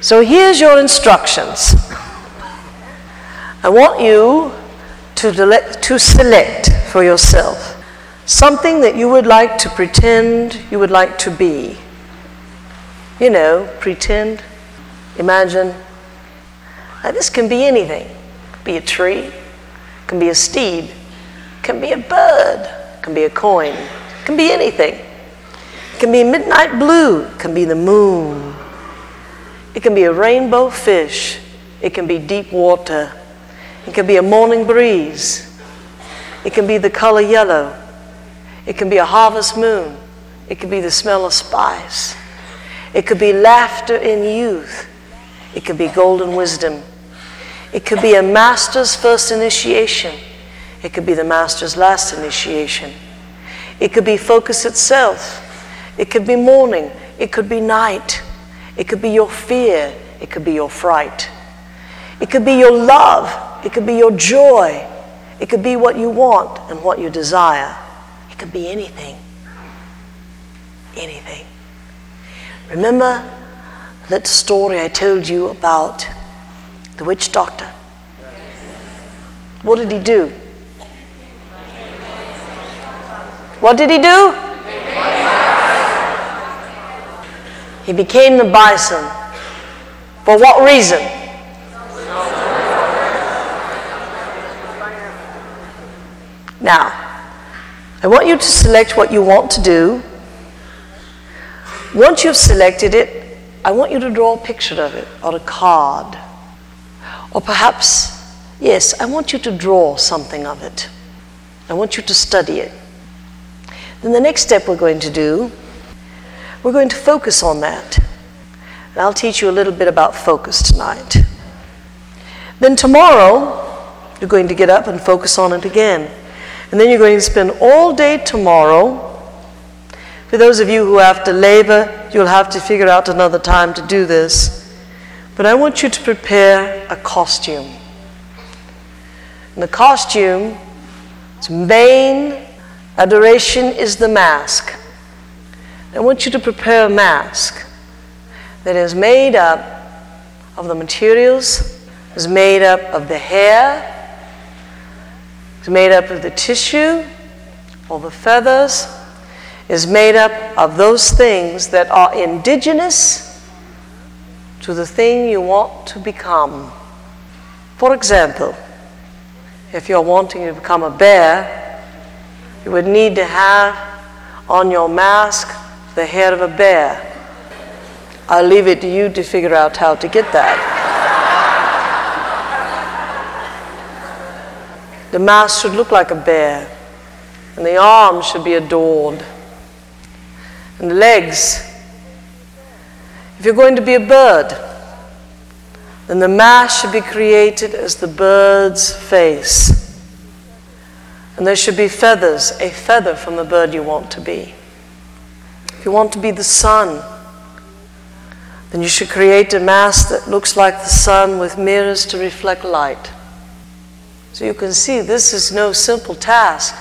So here's your instructions. I want you to select for yourself something that you would like to pretend you would like to be. You know, pretend, imagine. Now, this can be anything. It can be a tree, it can be a steed, it can be a bird, it can be a coin, it can be anything. It can be midnight blue, it can be the moon. It can be a rainbow fish, it can be deep water, it can be a morning breeze, it can be the color yellow, it can be a harvest moon, it can be the smell of spice, it could be laughter in youth, it could be golden wisdom, it could be a master's first initiation, it could be the master's last initiation, it could be focus itself, it could be morning, it could be night, it could be your fear, it could be your fright, it could be your love, it could be your joy, it could be what you want and what you desire. It could be anything. Anything. Remember that story I told you about the witch doctor? What did he do? What did he do? He became the bison. For what reason? Now, I want you to select what you want to do. Once you've selected it, I want you to draw a picture of it, or a card. Or perhaps, yes, I want you to draw something of it. I want you to study it. Then the next step we're going to do, we're going to focus on that. And I'll teach you a little bit about focus tonight. Then tomorrow, you're going to get up and focus on it again. And then you're going to spend all day tomorrow. For those of you who have to labor, you'll have to figure out another time to do this. But I want you to prepare a costume. And the costume, its main adoration is the mask. I want you to prepare a mask that is made up of the materials, is made up of the hair, is made up of the tissue, or the feathers, is made up of those things that are indigenous to the thing you want to become. For example, if you're wanting to become a bear, you would need to have on your mask the head of a bear. I'll leave it to you to figure out how to get that. The mask should look like a bear, and the arms should be adored, and the legs. If you're going to be a bird, then the mask should be created as the bird's face. And there should be feathers, a feather from the bird you want to be. If you want to be the sun, then you should create a mask that looks like the sun with mirrors to reflect light. So you can see this is no simple task,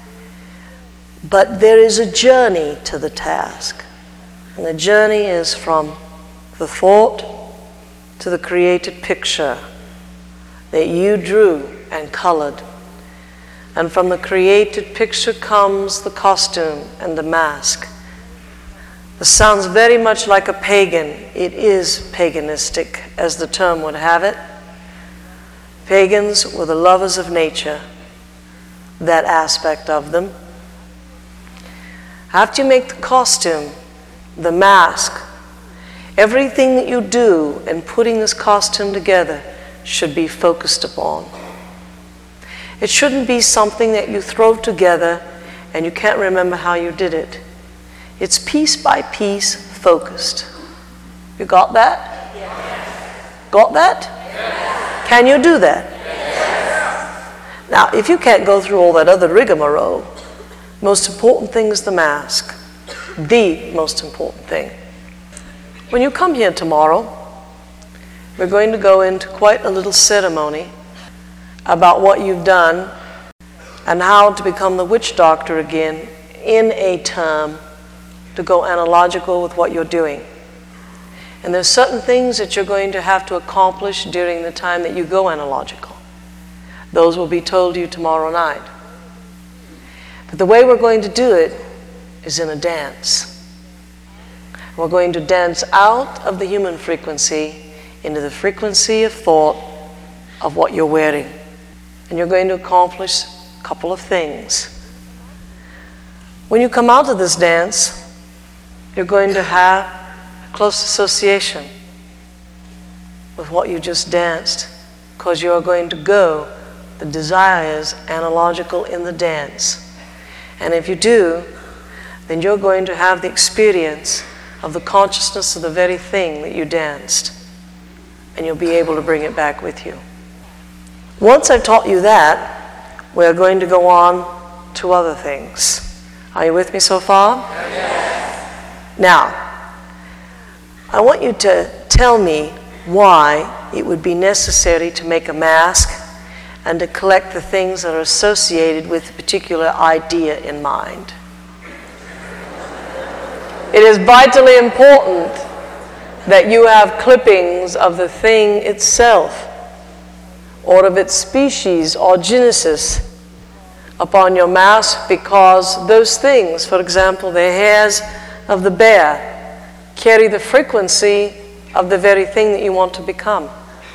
but there is a journey to the task. And the journey is from the thought to the created picture that you drew and colored. And from the created picture comes the costume and the mask. This sounds very much like a pagan. It is paganistic, as the term would have it. Pagans were the lovers of nature, that aspect of them. After you make the costume, the mask, everything that you do in putting this costume together should be focused upon. It shouldn't be something that you throw together and you can't remember how you did it. It's piece by piece focused. You got that? Yes. Got that? Yes. Can you do that? Yes. Now, if you can't go through all that other rigmarole, the most important thing is the mask. The most important thing. When you come here tomorrow, we're going to go into quite a little ceremony about what you've done and how to become the witch doctor again in a term to go analogical with what you're doing. And there's certain things that you're going to have to accomplish during the time that you go analogical. Those will be told you tomorrow night. But the way we're going to do it is in a dance. We're going to dance out of the human frequency into the frequency of thought of what you're wearing. And you're going to accomplish a couple of things. When you come out of this dance, you're going to have a close association with what you just danced, because you are going to go. The desire is analogical in the dance. And if you do, then you're going to have the experience of the consciousness of the very thing that you danced. And you'll be able to bring it back with you. Once I've taught you that, we're going to go on to other things. Are you with me so far? Yes. Now, I want you to tell me why it would be necessary to make a mask and to collect the things that are associated with a particular idea in mind. It is vitally important that you have clippings of the thing itself or of its species or genesis upon your mask, because those things, for example, the hairs of the bear, carry the frequency of the very thing that you want to become.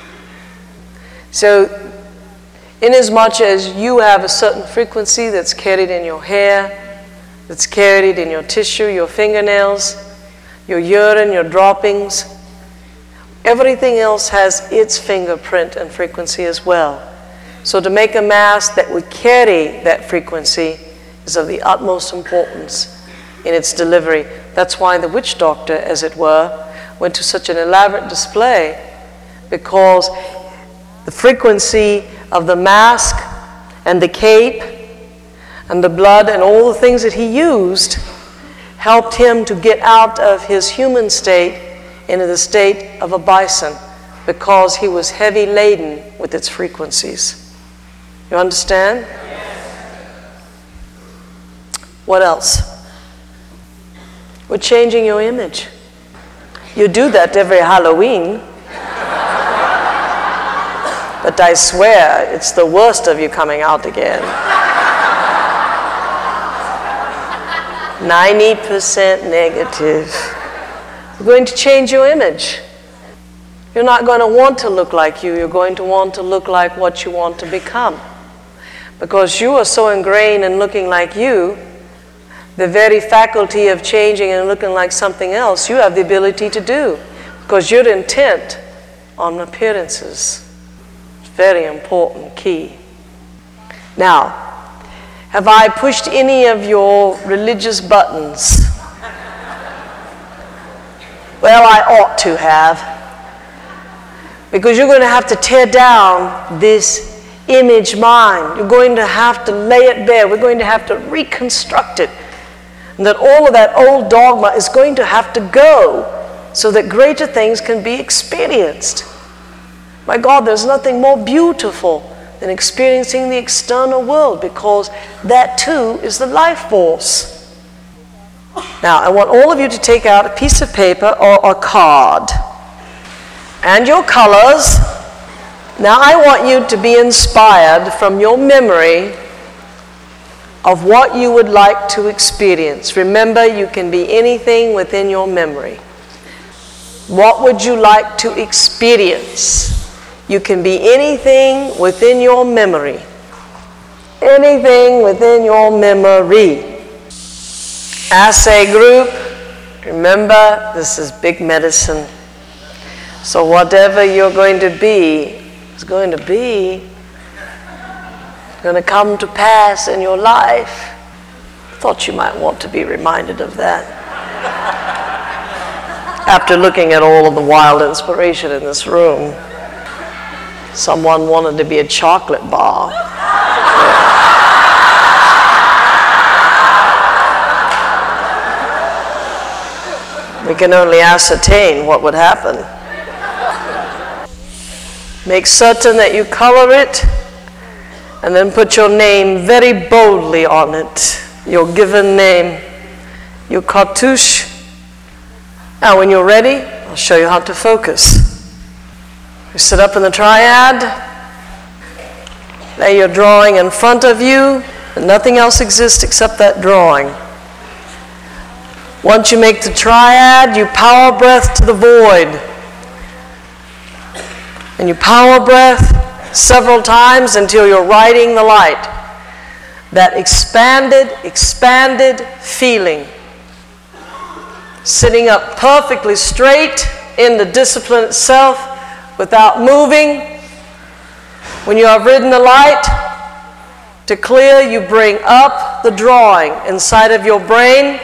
So, inasmuch as you have a certain frequency that's carried in your hair, that's carried in your tissue, your fingernails, your urine, your droppings, everything else has its fingerprint and frequency as well. So to make a mask that would carry that frequency is of the utmost importance in its delivery. That's why the witch doctor, as it were, went to such an elaborate display, because the frequency of the mask and the cape and the blood and all the things that he used helped him to get out of his human state into the state of a bison, because he was heavy laden with its frequencies. You understand? Yes. What else? We're changing your image. You do that every Halloween. But I swear, it's the worst of you coming out again. 90% negative. You're going to change your image. You're not going to want to look like you. You're going to want to look like what you want to become. Because you are so ingrained in looking like you, the very faculty of changing and looking like something else, you have the ability to do. Because you're intent on appearances. It's a very important key. Now, have I pushed any of your religious buttons? Well, I ought to have. Because you're going to have to tear down this image mind. You're going to have to lay it bare. We're going to have to reconstruct it. And that all of that old dogma is going to have to go so that greater things can be experienced. My God, there's nothing more beautiful than experiencing the external world, because that too is the life force. Now, I want all of you to take out a piece of paper or a card and your colors. Now, I want you to be inspired from your memory of what you would like to experience. Remember, you can be anything within your memory. What would you like to experience? You can be anything within your memory. Anything within your memory. As a group, remember, this is big medicine. So whatever you're going to be, is going to come to pass in your life. I thought you might want to be reminded of that. After looking at all of the wild inspiration in this room, someone wanted to be a chocolate bar. We can only ascertain what would happen. Make certain that you color it, and then put your name very boldly on it. Your given name, your cartouche. Now when you're ready, I'll show you how to focus. You sit up in the triad, lay your drawing in front of you, and nothing else exists except that drawing. Once you make the triad, you power breath to the void. And you power breath several times until you're riding the light. That expanded feeling. Sitting up perfectly straight in the discipline itself without moving. When you have ridden the light, to clear, you bring up the drawing inside of your brain.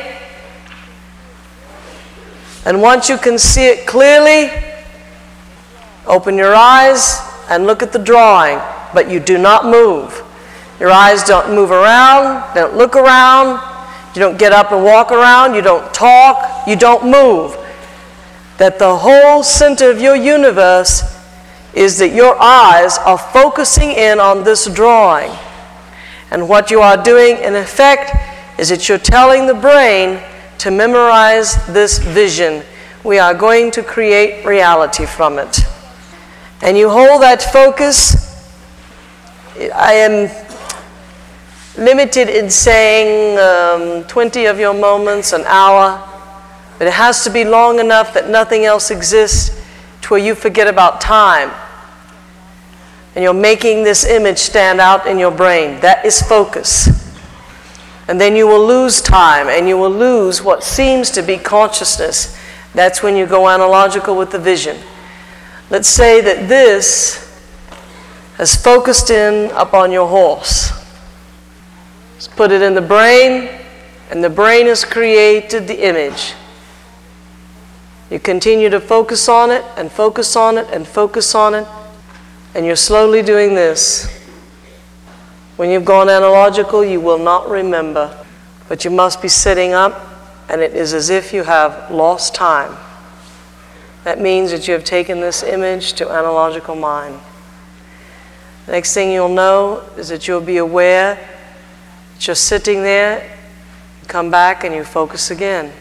And once you can see it clearly, open your eyes and look at the drawing, but you do not move. Your eyes don't move around, don't look around, you don't get up and walk around, you don't talk, you don't move. That the whole center of your universe is that your eyes are focusing in on this drawing. And what you are doing, in effect, is that you're telling the brain to memorize this vision. We are going to create reality from it. And you hold that focus. I am limited in saying 20 of your moments, an hour, but it has to be long enough that nothing else exists to where you forget about time. And you're making this image stand out in your brain. That is focus. And then you will lose time, and you will lose what seems to be consciousness. That's when you go analogical with the vision. Let's say that this has focused in upon your horse. Let's put it in the brain, and the brain has created the image. You continue to focus on it, and focus on it, and focus on it, and you're slowly doing this. When you've gone analogical, you will not remember, but you must be sitting up, and it is as if you have lost time. That means that you have taken this image to analogical mind. The next thing you'll know is that you'll be aware that you're sitting there, you come back and you focus again.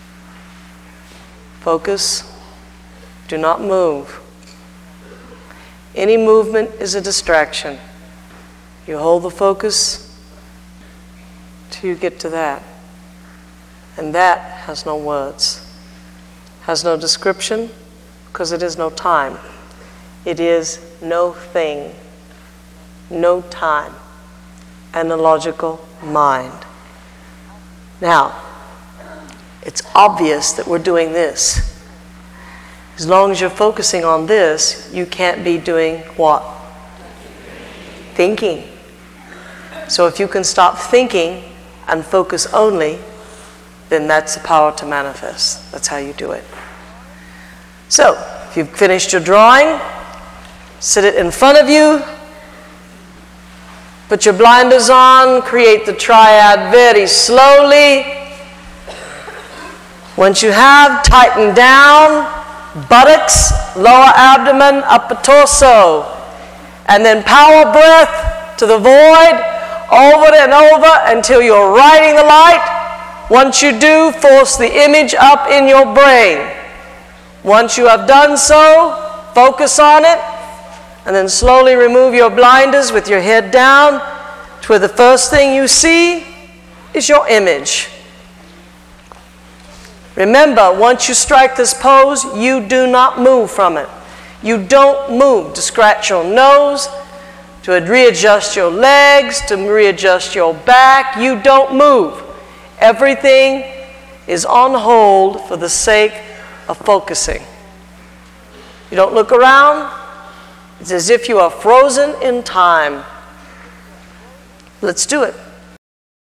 Focus, do not move. Any movement is a distraction. You hold the focus till you get to that. And that has no words, has no description, because it is no time. It is no thing, no time, analogical mind. Now, it's obvious that we're doing this. As long as you're focusing on this, you can't be doing what? Thinking. So if you can stop thinking and focus only, then that's the power to manifest. That's how you do it. So, if you've finished your drawing, sit it in front of you, put your blinders on, create the triad very slowly. Once you have, tighten down, buttocks, lower abdomen, upper torso, and then power breath to the void, over and over until you're riding the light. Once you do, force the image up in your brain. Once you have done so, focus on it, and then slowly remove your blinders with your head down to where the first thing you see is your image. Remember, once you strike this pose, you do not move from it. You don't move to scratch your nose, to readjust your legs, to readjust your back. You don't move. Everything is on hold for the sake of focusing. You don't look around. It's as if you are frozen in time. Let's do it.